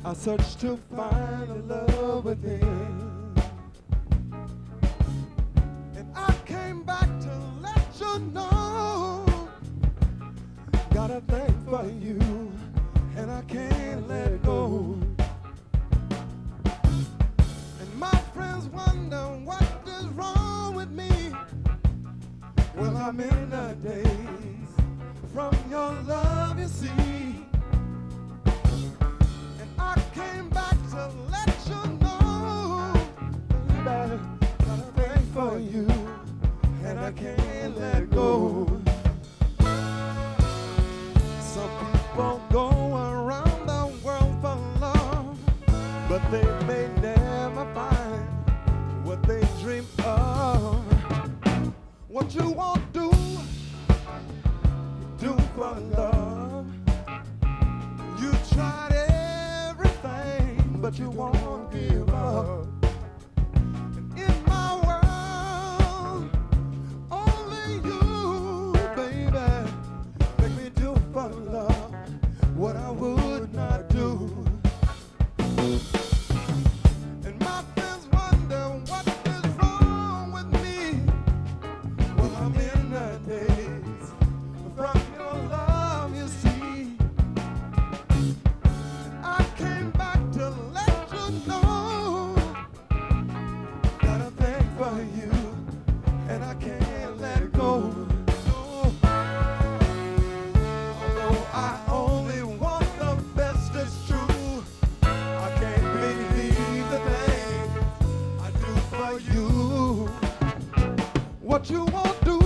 I searched to find a love within. And I came back to let you know. Got a thing for you, and I can't let it go. And my friends wonder what is wrong with me. Well, I'm in the daze from your love, you see. And I came back to let you know, baby, got a thing for you, and I can't let go. Some people go around the world for love, but they may never find what they dream of. What you want to do for love, you tried everything, but you won't give up. And in my world, only you, baby, make me do for love what I would not do. And my friends wonder what is wrong with me. Well, I'm in the daze from your love, you see. And I came back to let you know. Got a thing for you, and I can't let it go. No. Although I only want the best, it's true. I can't believe the things I do for you. What you want to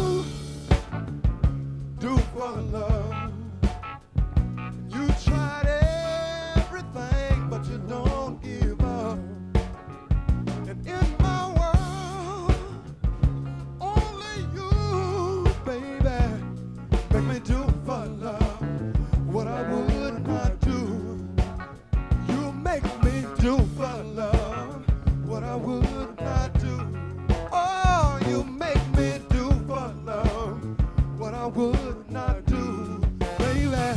do for love, you tried everything, but you don't give up. And in my world, only you, baby, make me do for love what I would not do. You make me do for love what I would not do. Oh, you make me do for love what I would not do, baby.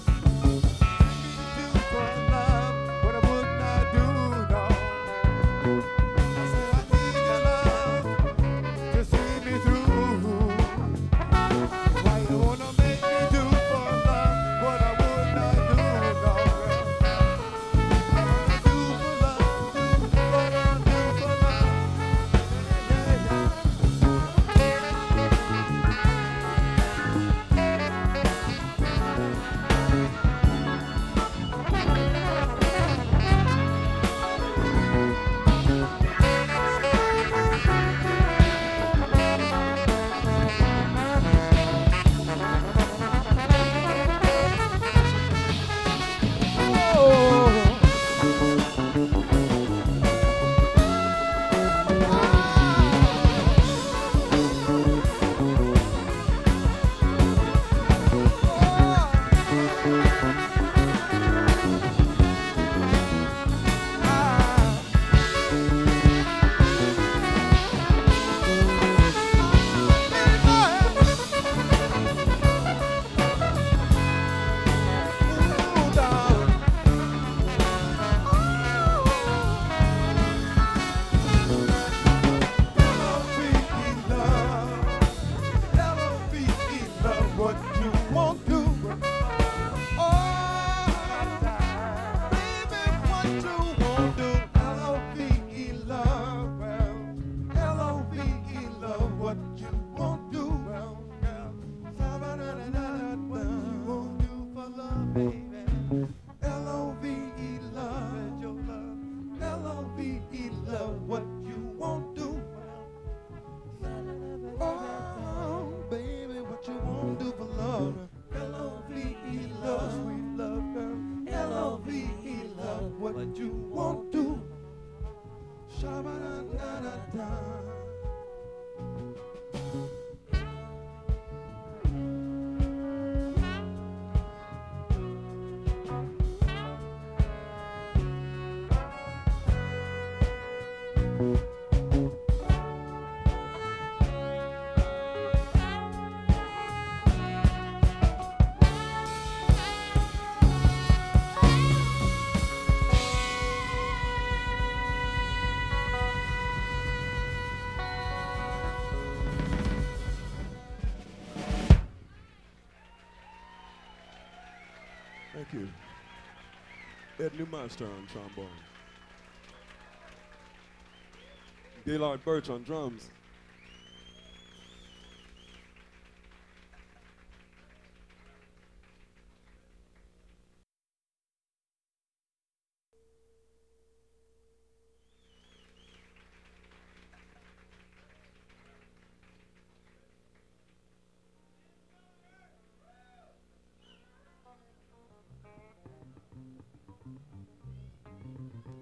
Do for love what I would not do, no. I said I need your love to see me through. Why you wanna make me do for love what I would not do, no. I wanna do for love what I do for love. Yeah, yeah. Thank you. Ed Newmaster on trombone. Gaylord Birch on drums.